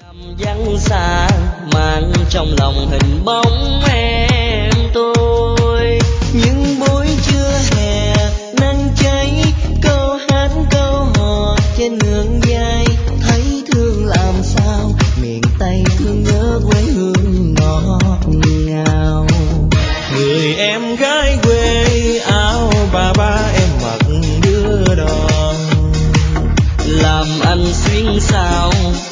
vắng xa mang trong lòng hình bóng em tôi. Những buổi trưa hè nắng cháy, câu hát câu hò trên nương vai, thấy thương làm sao miền Tây thương nhớ quê hương ngọt ngào. Người em gái quê áo bà em mặc đưa đò, làm anh xuyên sao